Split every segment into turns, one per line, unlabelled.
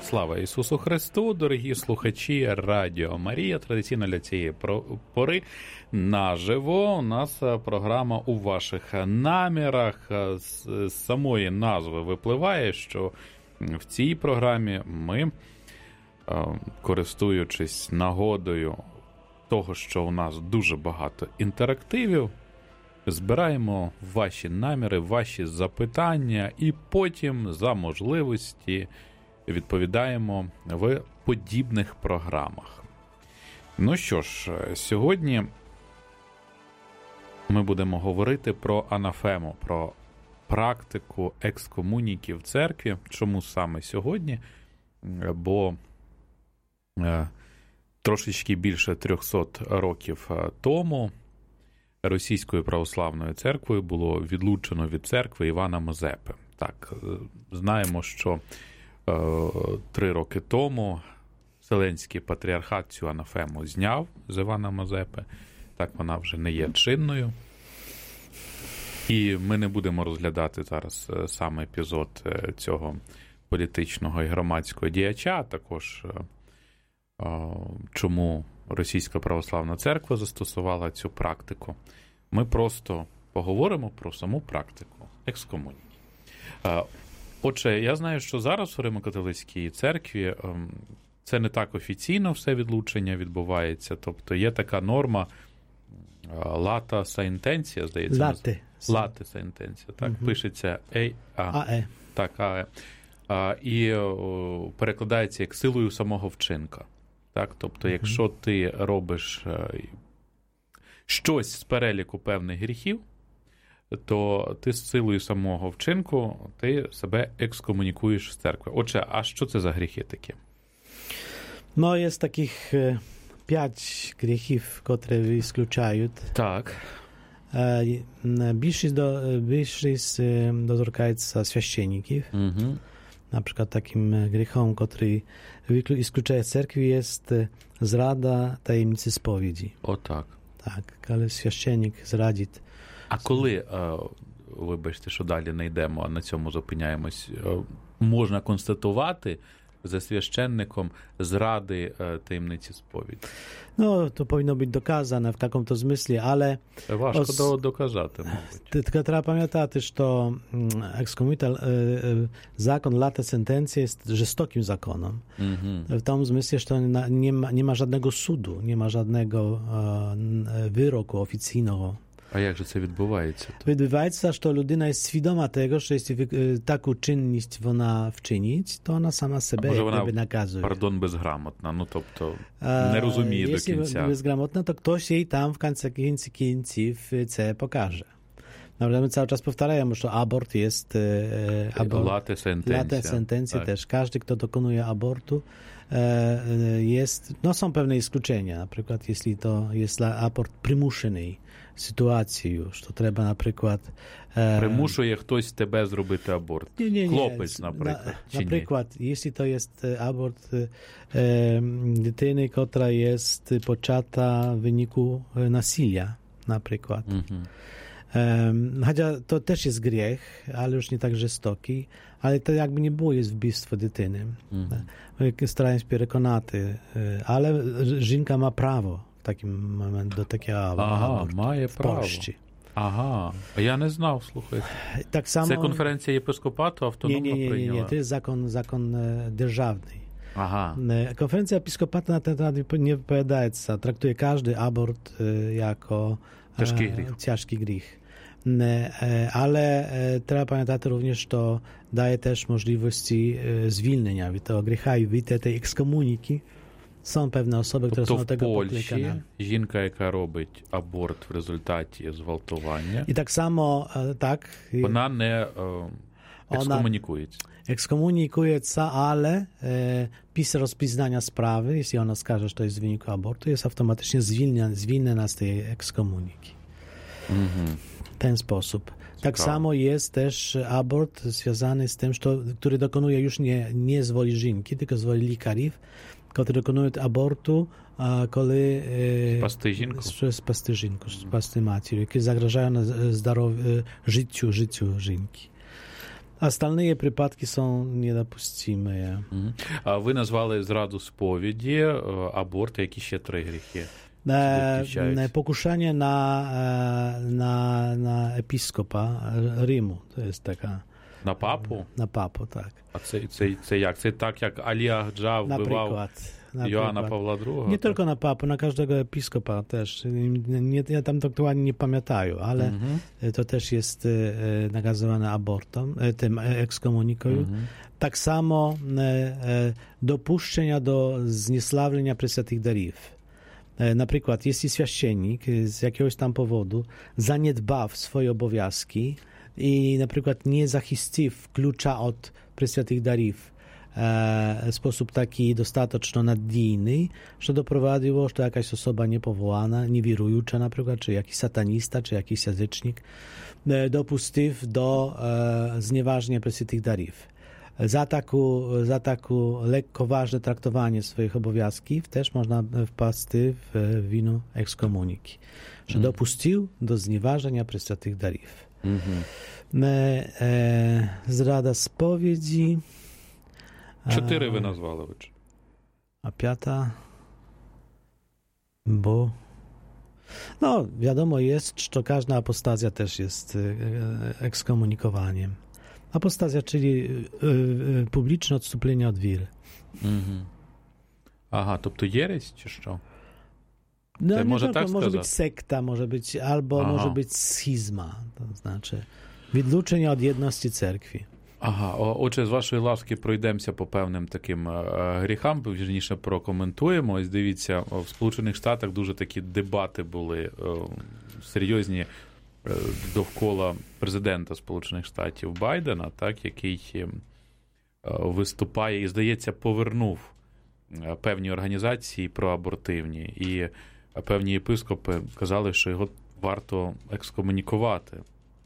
Слава Ісусу Христу, дорогі слухачі Радіо Марія. Традиційно для цієї пори наживо у нас програма «У ваших намірах». З самої назви випливає, що в цій програмі ми, користуючись нагодою того, що у нас дуже багато інтерактивів, збираємо ваші наміри, ваші запитання і потім за можливості відповідаємо в подібних програмах. Ну що ж, сьогодні ми будемо говорити про анафему, про практику екскомуніки в церкві. Чому саме сьогодні? Бо трошечки більше 300 років тому Російською православною церквою було відлучено від церкви Івана Мазепи. Так, знаємо, що 3 роки тому Вселенський патріархат цю анафему зняв з Івана Мазепи. Так, вона вже не є чинною. І ми не будемо розглядати зараз саме епізод цього політичного і громадського діяча, а також чому Російська православна церква застосувала цю практику. Ми просто поговоримо про саму практику екскомуніки. Отже, я знаю, що зараз у Римо-католицькій церкві це не так офіційно все відлучення відбувається, тобто є така норма лата саінтенція, здається. Лате саінтенція, так, пишеться АЕ. Так, АЕ. І перекладається як силою самого вчинка. Так, тобто, якщо ти робиш щось з переліку певних гріхів, то ти з силою самого вчинку ти себе екскомунікуєш з церкви. Отже, а що це за гріхи такі?
No, jest takich 5 grzechów, które wykluczają.
Tak.
Bільшість dotykaється священників. Na przykład takim grzechem, który wyklucza cerkwi, jest zrada tajemnicy spowiedzi.
O tak.
Tak, ale świященник зрадить.
А коли, вибачте, що далі не йдемо, а на цьому зупиняємось, можна констатувати за священником zrady tajemnicy spowiedzi?
No, to powinno być dokazane w takim to zmyśle, ale...
Важко доказати, мабуть.
Tylko trzeba pamiętać, że zakon lata sentencji jest żestokim zakonem. W tym zmyśle, że nie ma żadnego sudu, nie ma żadnego wyroku oficjalnego.
А як же це відбувається?
Відбувається, що людина є свідома того, що якщо таку чинність вона вчинить, то вона сама себе якби наказує.
Пардон, безграмотна, ну тобто не розуміє до кінця.
Якщо безграмотна, то хтось їй там в кінці кінців це покаже. Naprawdę my cały czas powtarzamy, że abort jest
late sentencja.
Też. Każdy, kto dokonuje abortu, jest, no są pewne wykluczenia. Na przykład, jeśli to jest abort przymuszony sytuacji już, to trzeba na przykład...
Примушує хтось тебе зробити аборт? Хлопець, наприклад, чи ні?
Наприклад, jeśli to jest abort dytyny, która jest poczata w wyniku nasilia, na przykład. Chociaż to też jest grzech, ale już nie tak żestoki, ale to jakby nie było, jest wbistwo dytyny. Starają się przekonać, ale żynka ma prawo w takim momencie do takiego abortu.
Має право. Ага, а я не знав, слухайте.
Так само...
Це конференція єпископату автономно прийняла?
Nie, to jest zakon державny.
Aha.
Konferencja episkopatu na ten temat nie wypowiadaється, traktuje każdy abort jako ciężki grzech. Ale trzeba pamiętać również, że to daje też możliwości zwolnienia od tego grzechu i od tej ekskomuniki. Są pewne osoby, które są do tego poklekane.
В Польщі жінка, яка робить аборт в результаті зґвалтування,
і так само, так,
вона не ekskomunikuється.
Ekskomunikujется, ale PiS rozpoznania sprawy, jeśli ona skaże, że to jest w wyniku abortu, jest automatycznie zwolniona z tej ekskomuniki. W ten sposób. Tak samo jest też abort związany z tym, który dokonuje już nie z woli żynki, tylko z woli lekarzy, którzy dokonują abortu, kiedy z pasty żynku, z pasty matki, jakie zagrażają życiu żynki. Остальные припадки są недопустимые.
А ви назвали зраду сповіді, аборт, які ще 3 гріхи?
Pokuszenie na episkopa Rzymu, to jest taka...
На папу?
Na papu, tak.
А це як? Це так, як Алія Джа вбивав Joana Pawła II?
Nie tylko na papę, na każdego episkopa też. Ja tam dokładnie nie pamiętają, ale to też jest nakazywane abortom, tym ekskomunikują. Tak samo dopuszczenia do zniesławienia Preswiętych Darów. Na przykład, jeśli święcennik z jakiegoś tam powodu zaniedbał swoje obowiązki i na przykład nie zachiścił klucza od Preswiętych Darów w sposób taki dostateczno nadійny, że doprowadziło, że jakaś osoba niepowołana, niewirująca na przykład, czy jakiś satanista, czy jakiś jazycznik dopuścił do znieważenia Preswiętych Darów. Za taką lekkoważne traktowanie swoich obowiązków też można wpaść w winu ekskomuniki, że dopuścił do znieważenia Preswiętych Darów. Zrada spowiedzi.
4 ви назвали, отже.
A 5, bo... No, wiadomo jest, że każda apostazja też jest ekskomunikowaniem. Apostazja, czyli publiczne odstąpienie od wiry.
Ага, тобто єресь, чи що?
No,
może tak
może
сказати?
być sekta, może być, albo może być schizma, to znaczy відлучення od jedności cerkwi.
Ага, отже, з вашої ласки пройдемося по певним таким гріхам, вірніше прокоментуємо. Ось дивіться, в Сполучених Штатах дуже такі дебати були серйозні довкола президента Сполучених Штатів Байдена, так, який виступає і, здається, повернув певні організації проабортивні, і певні єпископи казали, що його варто екскомунікувати.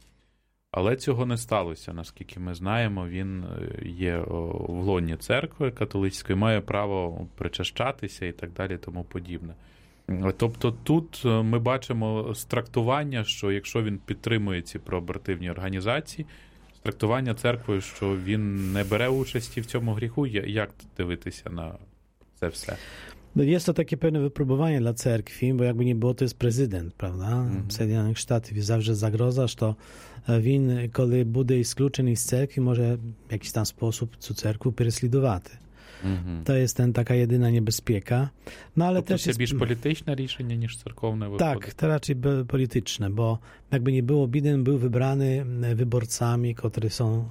Але цього не сталося, наскільки ми знаємо. Він є в лоні церкви католицької, має право причащатися і так далі, тому подібне. Тобто тут ми бачимо трактування, що якщо він підтримує ці проабортивні організації, трактування церквою, що він не бере участі в цьому гріху, як дивитися на це все?
No jest to takie pewne wypróbowanie dla cerkwi, bo jakby nie było, to jest prezydent, prawda? Sojedinionych Sztatów i zawsze zagroza, że win, kiedy będzie wykluczony z cerkwi, może w jakiś tam sposób cю cerkwu переслідувати. To jest taka jedyna niebezpieka. No, ale też
це більш політичне рішення, ніж церковне виходить?
Tak, to raczej polityczne, bo jakby nie było, Biden był wybrany wyborcami, którzy są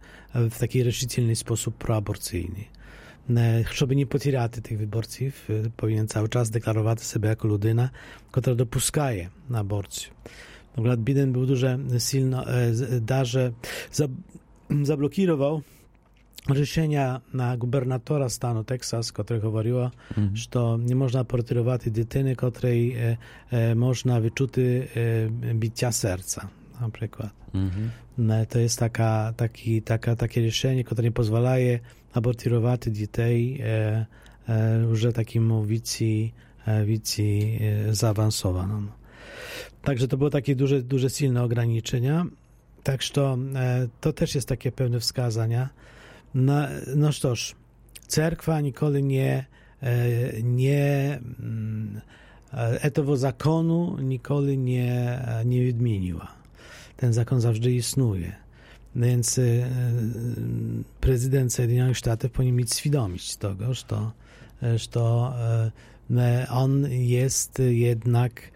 w taki решительny sposób proaborcyjny. Щоб не потеряти тих виборців, повинен cały czas deklarować себе jako людина, która dopuszczaje na aborcję. Akurat Biden był дуже silno, даже zablokirował рішення на губернатора стану Тексас, który говорила, że nie można portretować дитини, której można wyczuć bicia serca, na przykład. To jest takie решение, które nie pozwala abortować dzieci już takim wieku zaawansowanym. Także to było takie duże silne ograniczenia. Tak, że to też jest takie pewne wskazania. No cóż, cerkwa nigdy tego zakonu nigdy nie odmieniła. Ten zakon zawsze istnieje. Więc prezydent Sojedinionych Sztatów powinien mieć świadomość tego, że on jest jednak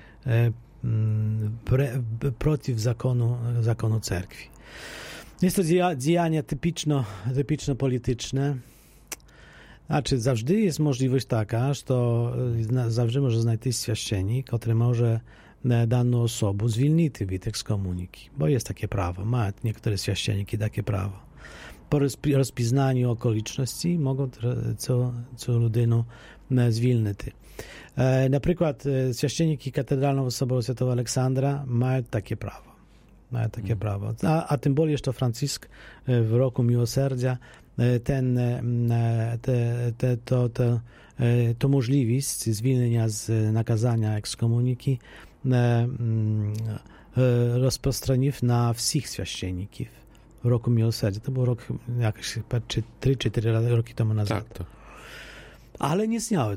przeciw zakonu cerkwi. Jest to działanie typiczno polityczne. Znaczy, zawsze jest możliwość taka, że zawsze może znaleźć święcennik, który może daną osobę zwolnić od ekskomuniki, bo jest takie prawo. Mają niektóre święcenniki takie prawo. Po rozpoznaniu okoliczności mogą co ludynę zwolnić. Na przykład święcenniki Katedralnego Soboru Świętego Aleksandra mają takie prawo. A tym bardziej, że Franciszek w roku Miłosierdzia to możliwość zwolnienia z nakazania ekskomuniki rozprostranив na wszystkich święcenników. w roku miłosierdzia. To był rok jakieś 3 czy 4 roki temu nazad.
Tak.
Ale nie istniało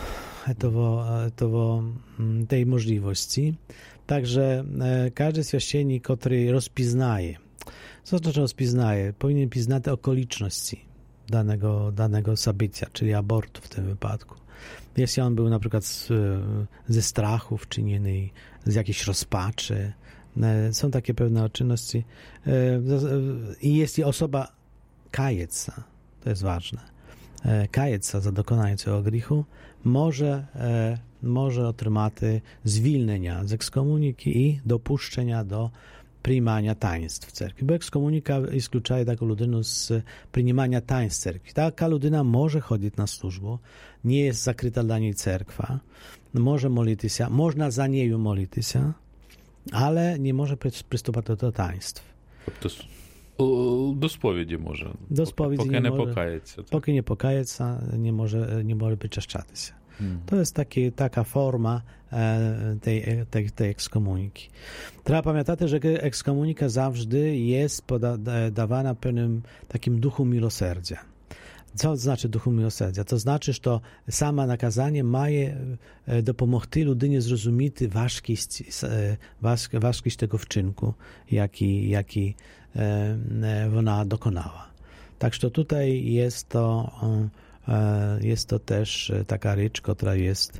tej możliwości. Także każdy święcennik, który rozpoznaje, co znaczy rozpoznaje, powinien poznać okoliczności danego zabicia, czyli abortu w tym wypadku. Jeśli on był na przykład ze strachu wczyniony, z jakiejś rozpaczy, są takie pewne czynności. I jeśli osoba kaje się, to jest ważne, kaje się za dokonanie tego grzechu, może otrzymać zwolnienia z ekskomuniki i dopuszczenia do przyjmowania taństw w cerkwi. Bo ekskomunika wyklucza taką ludynę z przyjmowania taństw w cerkwi. Taka ludyna może chodzić na służbę, nie jest zakryta dla niej cerkwa, może modlić się, można za niej modlić się, ale nie może przystąpić do taństw.
Do spowiedzi może.
Do spowiedzi
Póki nie pokaje się. Tak?
Póki nie pokaje się, nie może przyczeszczać się. To jest taka forma tej ekskomuniki. Trzeba pamiętać, że ekskomunika zawsze jest podawana w pewnym takim duchu miłosierdzia. Co to znaczy duchu miłosierdzia? To znaczy, że sama nakazanie ma dopomóc ludynie zrozumieć ważkość tego wczynku, jaki ona dokonała. Także tutaj jest to też taka rzecz, która jest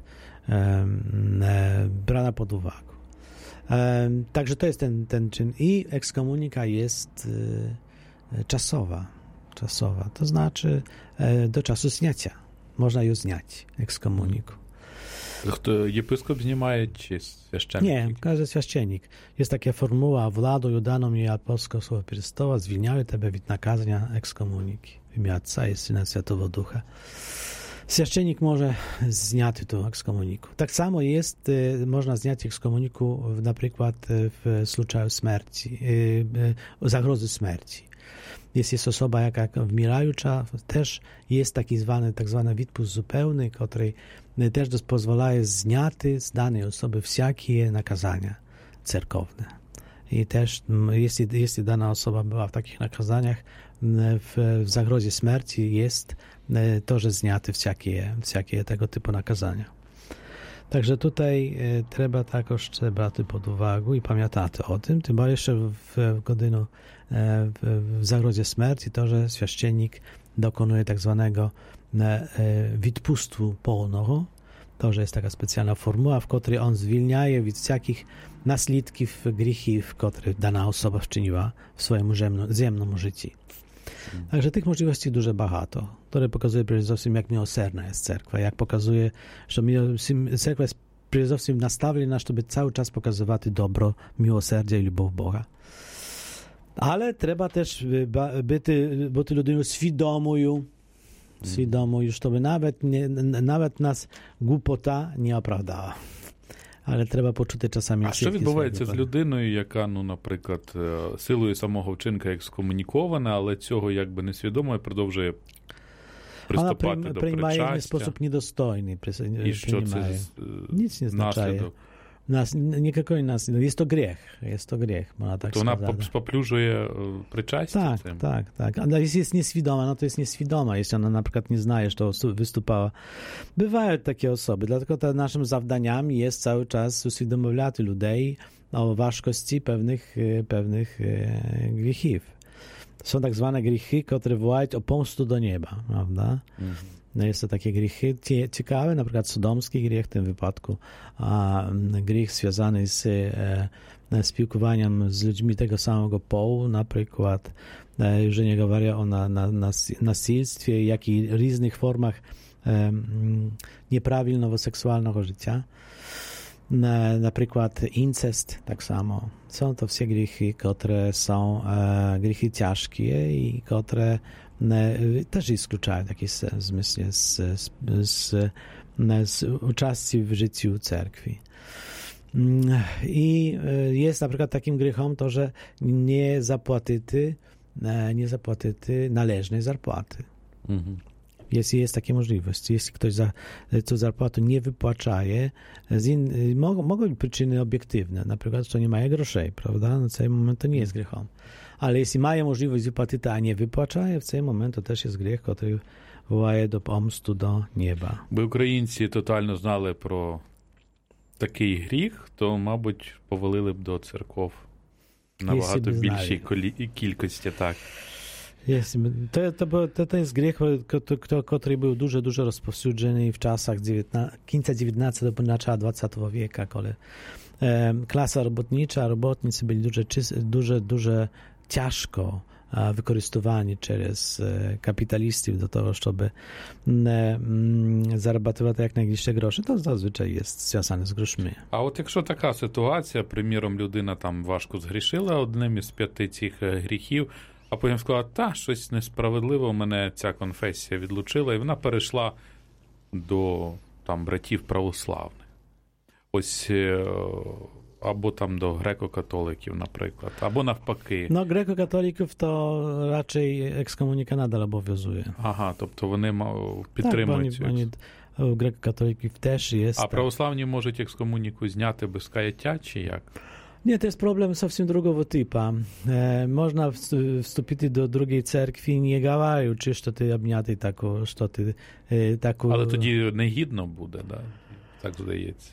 brana pod uwagę. Także to jest ten czyn. I ekskomunika jest czasowa. To znaczy do czasu zняcia. Można ją zniać, ekskomuniku.
Єпископ знімає чи священник?
Nie, każdy święcennik. Jest taka formuła: władою daną i apostolskiego Chrystowa zwilniają Ciebie od nakazania ekskomuniki. W imię Ojca i Syna Świętego Ducha. Święcennik może zняти tą ekskomuniku. Tak samo jest, można zняć ekskomuniku na przykład w случаю śmierci, zagrozy śmierci. Jest osoba jaka wmierająca, też jest tak zwany відпуск zupełny, który też pozwala zняти z danej osoby wszelkie nakazania cerkowne. I też jeśli dana osoba była w takich nakazaniach, w zagrozie śmierci jest to, że zняty wszelkie tego typu nakazania. Także tutaj trzeba takoż brać pod uwagę i pamiętać o tym, tym bardziej jeszcze w godzinę w zagrodzie śmierci, to, że święcennik dokonuje tak zwanego відпусту pełnego, to, że jest taka specjalna formuła, w której on zwilniaje od wszelkich naslідків grzechów, które dana osoba wczyniła w swoim ziemnym życiu. Także tych możliwości dużo багато, które pokazuje przede wszystkim, jak miłosierna jest cerkwa, jak pokazuje, że cerkwa jest przede wszystkim nastawiona, żeby cały czas pokazywać dobro, miłosierdzie i любов Boga. Ale trzeba też być ludziom świadomą, żeby nawet nas głupota nie opravdała. Але треба почути часами.
А що відбувається з людиною, яка, наприклад, силою самого вчинка екскомунікована, але цього якби несвідомо і продовжує приступати до причастя?
Вона приймає в спосіб недостойний.
І що це
Nic nie znaczy. Никакой нас. Jest to grzech. Można tak
to ona spopluzuje przyczastие цим?
Tak. Ale jeśli jest nieświadoma, no to jest nieświadoma. Jeśli ona na przykład nie zna, że to wystupała. Bywają takie osoby, dlatego naszym zadaniem jest cały czas uświadomić ludzi o ważkości pewnych grzechów. Są tak zwane grzechy, które wołają o pomstu do nieba, prawda? No jest to takie grzechy ciekawe, na przykład sodomski grzech w tym wypadku, a grzech związany z spілкуванням z ludźmi tego samego połu, na przykład, już nie mówię o nasilstwie, jak i różnych formach nieprawidłowego seksualnego życia, na przykład incest, tak samo. Są to wszystkie grzechy, które są grzechy ciężkie i które też wykluczają w jakiś sensie z uczestnictwa w życiu cerkwi. I jest na przykład takim grzechem to, że nie zapłaty należnej zapłaty. Jest taka możliwość. Jeśli ktoś za tą zarpłatę nie wypłacaje, mogą być przyczyny obiektywne, na przykład, że nie mają groszej, prawda? Na cały moment to nie jest grzechem. Ale jeśli mają możliwość wypłaty, a nie wypłacają, w cały moment to też jest grzech, który wołaje do pomstu do nieba.
By українці тотально знали про такий гріх, то, мабуть, повалили б до церков набагато більшій кількості, так.
To jest grzech, który był dużo rozpowszechniony w czasach końca XIX do początku XX wieku, kiedy klasa robotnicza, robotnicy byli dużo ciężko wykorzystywani przez kapitalistów do tego, żeby zarabiać jak najbliższe grosze, to zazwyczaj jest związane z groszmi.
А от якщо така ситуація, приміром, людина там важко згрішила одним із 5 цих гріхів, а потім сказала, щось несправедливо, мене ця конфесія відлучила, і вона перейшла до там братів православних. Ось або там до греко-католиків, наприклад, або навпаки.
No, grekokatolików to raczej ekskomunika nadal obowiązuje.
Ага, тобто вони підтримують.
Так, у греко-католиків теж є.
А православні можуть екскомуніку зняти без каяття, чи як?
Nie, to jest problem совсем другого typa. Można wstąpić do drugiej cerkwi, nie gawają, czy że ty obniaty taką...
Але тоді негідно буде, да? Tak zdaється.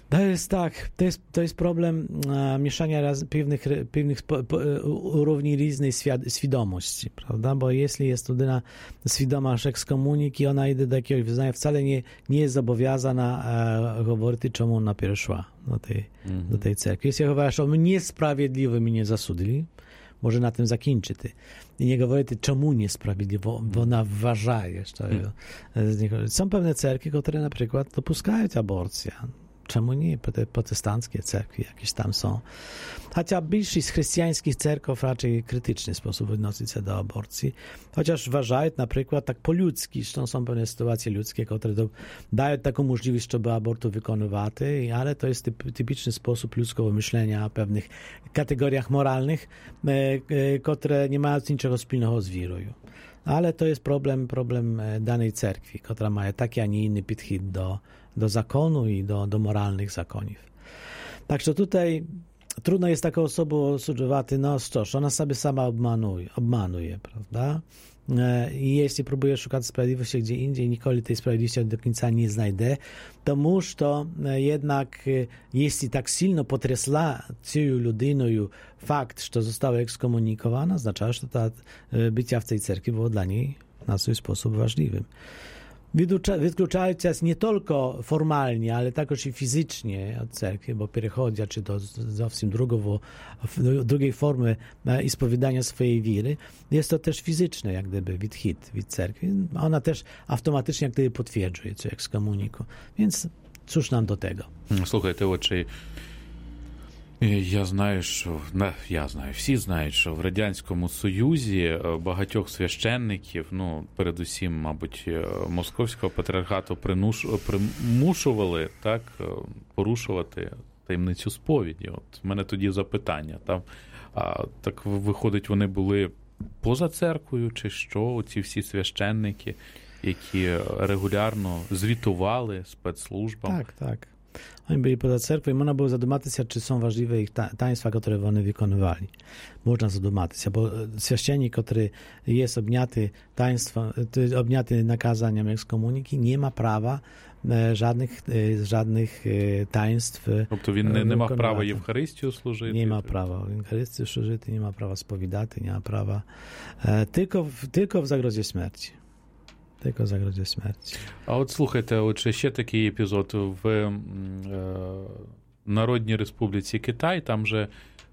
To jest problem mieszania pewnych urowni różnej świadomości, prawda? Bo jeśli jest studenta świadoma ekskomuniki, ona idzie do jakiegoś wyznania, wcale nie jest zobowiązana mówić, czemu ona przeszła do tej cerkwi. Jeśli mówisz, że my niesprawiedliwymi nie zasudili, może na tym zakończyć. I nie mówić, czemu niesprawiedliwo, bo ona uważa jeszcze. Są pewne cerkwi, które na przykład dopuszczają aborcję. Czemu nie? Protestanckie cerkwi jakieś tam są. Chociaż większość chrześcijańskich cerków raczej krytyczny sposób odnosić się do aborcji. Chociaż uważają na przykład tak po ludzki, że są pewne sytuacje ludzkie, które dają taką możliwość, żeby abortu wykonywać, ale to jest typiczny sposób ludzkiego myślenia o pewnych kategoriach moralnych, które nie mają niczego wspólnego z wirą. Ale to jest problem danej cerkwi, która ma taki, a nie inny podchód do zakonu i do moralnych zakonów. Także tutaj trudno jest taką osobą osądzować, no cóż, ona sobie sama obmanuje, prawda? I jeśli próbuje szukać sprawiedliwości gdzie indziej, nigdy tej sprawiedliwości do końca nie znajdzie, to mąż to jednak, jeśli tak silno potresła całą ludyną fakt, że została ekskomunikowana, oznacza, że ta bycia w tej cerkwi było dla niej na swój sposób ważliwym. Wykluczając nie tylko formalnie, ale także i fizycznie od cerkwi, bo przechodzi czy do całkiem drugiej formy ispowiadania swojej wiry, jest to też fizyczne, jak gdyby, відхід від cerkwi. Ona też automatycznie jak gdyby potwierdzuje co ekskomuniku. Więc cóż nam do tego?
Слухайте, отже, я знаю, всі знають, що в Радянському Союзі багатьох священників, передусім, мабуть, Московського патріархату примушували так порушувати таємницю сповіді. От в мене тоді запитання. Так виходить, вони були поза церквою, чи що, ці всі священники, які регулярно звітували спецслужбам?
Так. Oni byli poza cerkwią i można było zadumatyć się, czy są ważliwe ich taństwa, które one wykonywali. Można zadumatyć się, bo święcennik, który jest obniaty nakazaniem ekskomuniki, nie ma prawa żadnych taństw.
Тобто він не мав права Євхаристію служити?
Nie ma prawa Євхаристію служити, nie ma prawa spowiadати, nie ma prawa tylko w zagrozie śmierci. Tylko w zagrozie śmierci.
А от слухайте, ще такий епізод в Народній Республіці Китай, там же,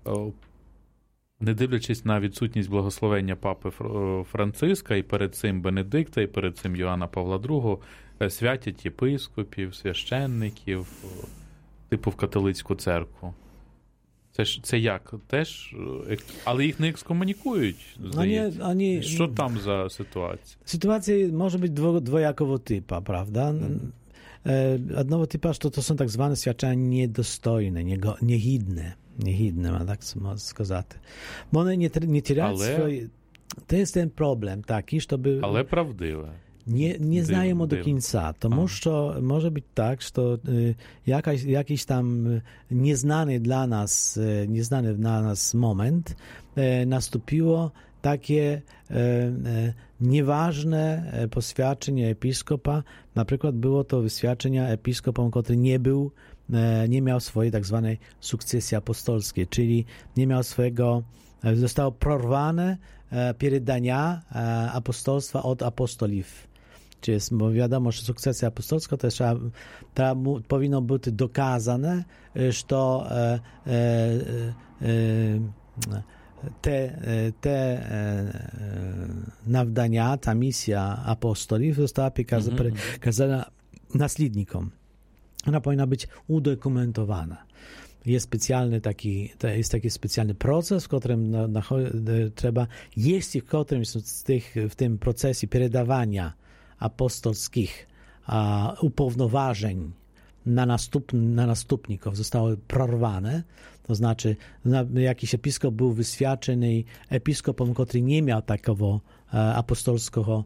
не дивлячись на відсутність благословення папи Франциска, і перед цим Бенедикта, і перед цим Йоанна Павла II, святять єпископів, священників, типу в католицьку церкву. Це як? Теж? Але їх не екскомунікують, здається. Що там за ситуація?
Sytuacja może być dwojakiego typu, prawda? Одного typu, że to są tak zwane świadczenia niedostojne, niehidne, ma tak сказати. Bo one nie теряють swoje... To jest ten problem taki, żeby...
Але правдиве.
Nie znajemy do końca. To może być tak, że jakiś tam nieznany dla nas moment nastąpiło takie nieważne poświadczenie episkopa. Na przykład było to wyświadczenie episkopom, który nie miał swojej tak zwanej sukcesji apostolskiej, czyli nie miał zostało prorwane передання apostolstwa od apostolów. Czyli bo wiadomo, że sukcesja apostolska to powinno być dokazane, że te nawdania, ta misja apostolów została przekazana naslідnikom. Ona powinna być udokumentowana. Jest taki specjalny proces, w którym trzeba, jeśli w tym procesie передавania apostolskich upownoważeń na następników zostało prorwane, to znaczy jakiś episkop był wyświadczony episkopom, który nie miał takiego apostolskiego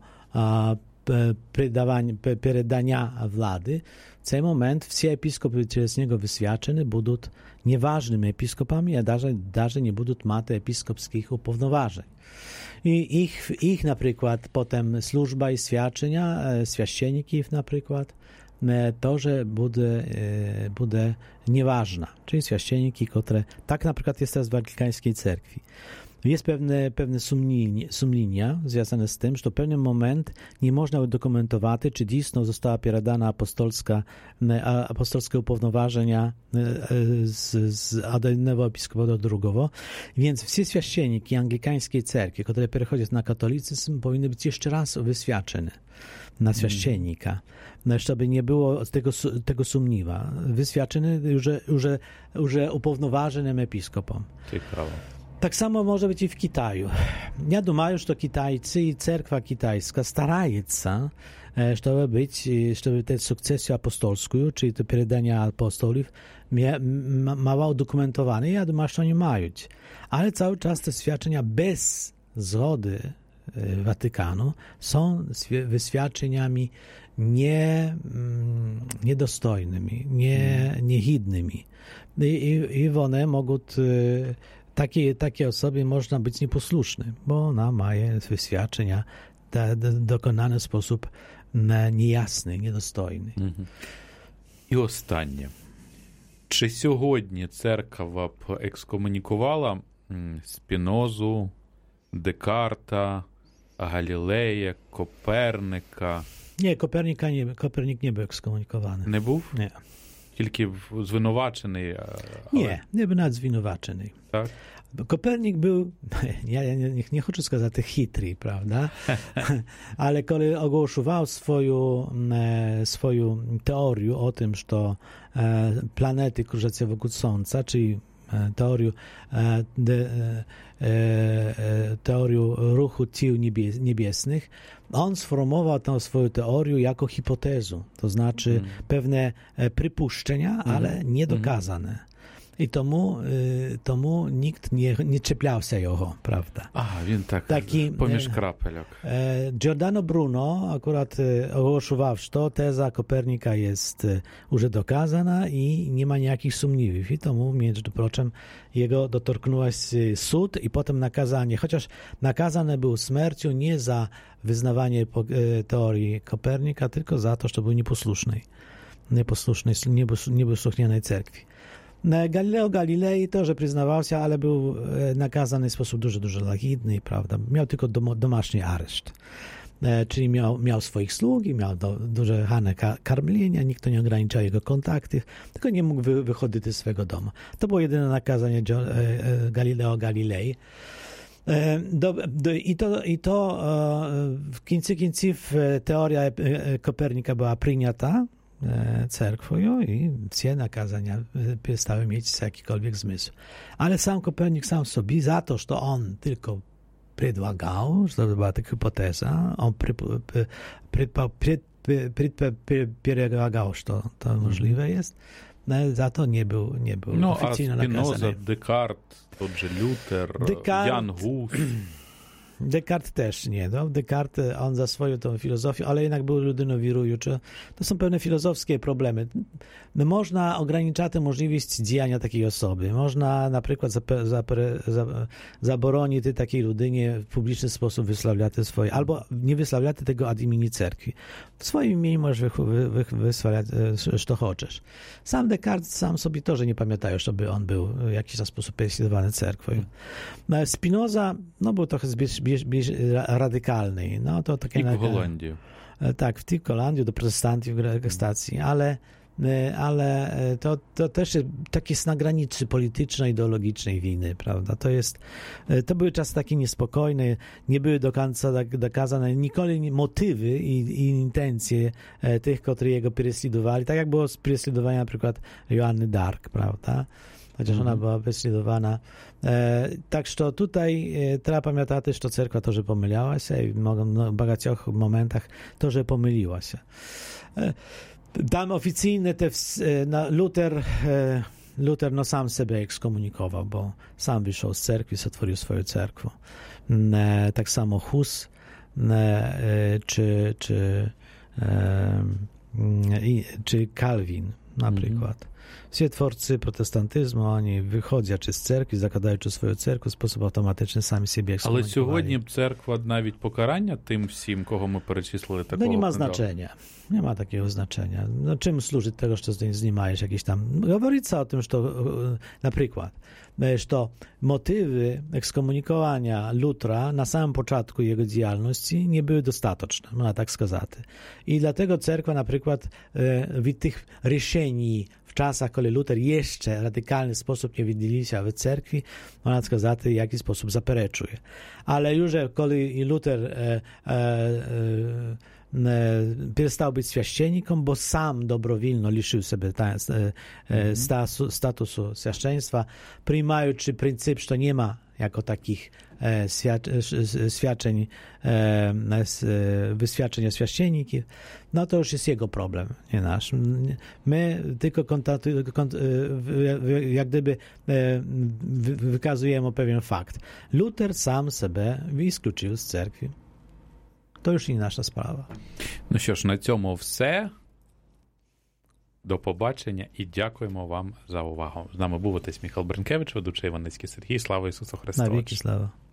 передania władzy, w tym moment wszyscy episkopy przez niego wyświadczeni będą nieważnymi episkopami, a даже nie będą mieć episkopskich upownoważeń. I ich na przykład potem służba i świadczenia święcenników na przykład to, że będzie nieważna. Czyli święcenniki, które tak na przykład jest teraz w Watykańskiej Cerkwi. Jest pewne sumienia związane z tym, że w pewnym moment nie można udokumentować, czy dziś została przekazana apostolskie upownoważenia od jednego episkopa do drugiego. Więc wszyscy święcenniki anglikańskiej cerkwi, które przechodzą na katolicyzm, powinny być jeszcze raz wyświadczone na święcennika, żeby nie było tego sumniwa. Wyświadczony już upownoważonym episkopom. Tak samo może być i w Kitaju. Ja думаю, że Kitajcy i cerkwa kitajska starają się, żeby tę sukcesję apostolską, czyli to передanie apostolów, miała udokumentowane. Ja думаю, że oni mają. Ale cały czas te świadczenia bez zgody Watykanu są wyświadczeniami niedostojnymi, niehidnymi. I one mogą takiej osobie można być nieposłuszny, bo ona ma wyświadczenia dokonane w sposób niejasny, niedostojny.
І останнє. Чи сьогодні церква б екскомунікувала Спінозу, Декарта, Галілея, Коперника?
Nie, Kopernik nie był ekskomunikowany.
Не був?
Nie.
Тільки звинувачений?
Nie był nawet zwinowaczený.
Tak?
Kopernik był, ja nie chcę сказати chytry, prawda? Ale kiedy ogłoszował swoją teorię o tym, że planety krążące wokół Słońca, czyli teorię ruchu ciał niebiesnych, on sformułował tę swoją teorię jako hipotezę, to znaczy pewne przypuszczenia, ale niedokazane. I tomu nikt nie czepiał się jego, prawda?
Aha, więc taki pomież krapelek.
Giordano Bruno akurat ogłoszował, że teza Kopernika jest już dokazana i nie ma jakich sumniów. I tomu, między prochem, jego dotorknął sąd i potem nakazanie. Chociaż nakazane był śmiercią nie za wyznawanie teorii Kopernika, tylko za to, że był nieposłuchnianej cerkwi. Galileo Galilei też przyznawał się, ale był nakazany w sposób dużo lachidny, prawda? Miał tylko domaszny areszt. Czyli miał swoich sług i miał duże chane karmlenia, nikt nie ograniczał jego kontaktów, tylko nie mógł wychodzić z swego domu. To było jedyne nakazanie Galileo Galilei. I to w końcu teoria Kopernika była przyjęta cerkwią i wszystkie nakazania przestały mieć jakikolwiek zmysł. Ale sam Kopernik sam sobie, za to, że on tylko предлагał, że to była taka hipoteza, on предполагał, że to możliwe jest, za to nie był oficjalnie nakazany.
Spinoza, Descartes, тот же Luther, Jan Hus.
Descartes też nie. No? Descartes, on za swoją tą filozofię, ale jednak był ludyną wirującą. To są pewne filozofskie problemy. Można ograniczać możliwość działania takiej osoby. Można na przykład zabronić takiej ludynie w publiczny sposób wysławiać swoje, albo nie wysławiać tego ad imieni cerkwi. W swoim imieniu możesz wysławiać, co chcesz. Sam Descartes sam sobie to, że nie pamiętają, żeby on był w jakiś sposób prześladowany cerkwią. Spinoza, no był trochę zbyt radykalny. No, to takie
w Holandii.
Tak, w Holandii do protestantów stacji, ale to też jest takie na granicy polityczno-ideologicznej winy, prawda? To były czasy takie niespokojne, nie były do końca dokazane nikogo motywy i intencje tych, którzy jego prześladowali, tak jak było z prześladowania na przykład Joanny d'Arc, prawda? Chociaż ona była prześladowana. Tak, że tutaj trzeba pamiętać, że cerkwa to, że pomyliła się i w багатьох momentach to, że pomyliła się. Tam oficjalnie Luther no sam siebie ekskomunikował, bo sam wyszedł z cerkwi, otworzył swoją cerkwę. Tak samo Hus czy Calvin na przykład. Всі twórcy protestantyzmu, oni wychodzą z cerkwi, zakładają swoją cerkwę, w sposób automatyczny sami siebie ekskomunikowali.
Але сьогодні церква навіть покарання тим всім, кого ми перечислили, такого
nie ma znaczenia. Nie ma takiego znaczenia. No, czym służy tego, że znimajesz jakieś tam... Говорится o tym, że na przykład, że motywy ekskomunikowania Lutra na samym początku jego działalności nie były dostateczne, można tak сказати. I dlatego cerkwa na przykład w tych решений w czasach, kiedy Luther jeszcze w radykalny sposób nie wydzielił się w cerkwi, można сказати, w jaki sposób zapereczuje. Ale już kiedy Luther przestał być święcennikiem, bo sam dobrowolnie liczył sobie statusu święceństwa, przyjmując pryncyp, że nie ma jako takich wyświadczeń święcenników, no to już jest jego problem, nie nasz. My tylko jak gdyby wykazujemy pewien fakt. Luther sam себе виключив з церкви. To już nie nasza sprawa.
Ну що ж, на цьому все. До побачення і дякуємо вам за увагу. З нами був отець Михайло Бринкевич, ведучий Іваницький Сергій. Слава Ісусу Христу!
Навіки слава!